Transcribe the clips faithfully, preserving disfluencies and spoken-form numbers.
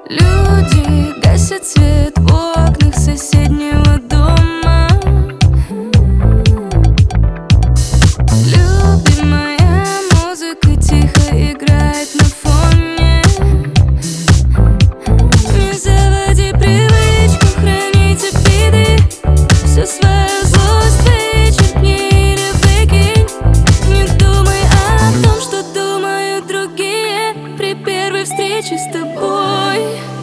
Люди гасят свет в окнах соседнего дома. Любимая музыка тихо играет на фоне. Не заводи привычку хранить обиды. Всю свою злость вычеркни или выкинь. Не думай о том, что думают другие при первой встрече с тобой.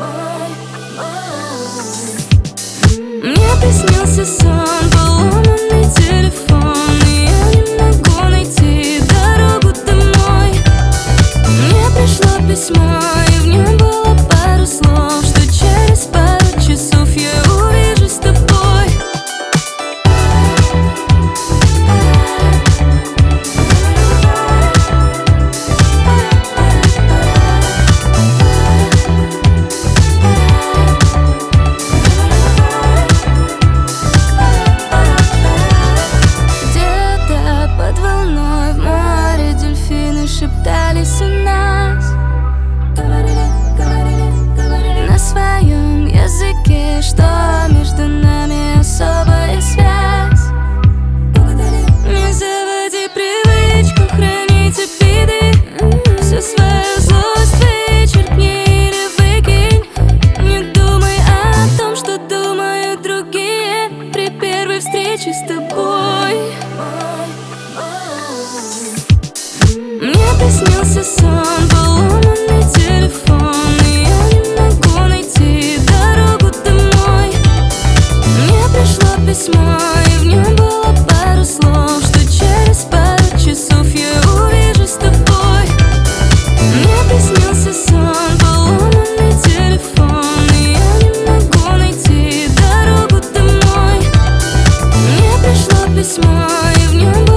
Мне приснился сон, поломанный телефон, и я не могу найти дорогу домой. Мне пришло письмо, и в нем было пару слов, что через пару часов я увижусь с тобой. Шептались у нас, говорили, говорили, говорили на своем языке, что между нами особая связь. Не заводи привычку хранить обиды. Всю свою злость вычеркни или выкинь. Не думай о том, что думают другие при первой встрече с тобой. Мне приснился сон, поломанный телефон, и я не могу найти дорогу домой. Мне пришло письмо, и в нем было пару слов, что через пару часов я увижусь с тобой. Мне приснился сон, поломанный телефон, и я не могу найти дорогу домой. Мне пришло письмо, и в нем было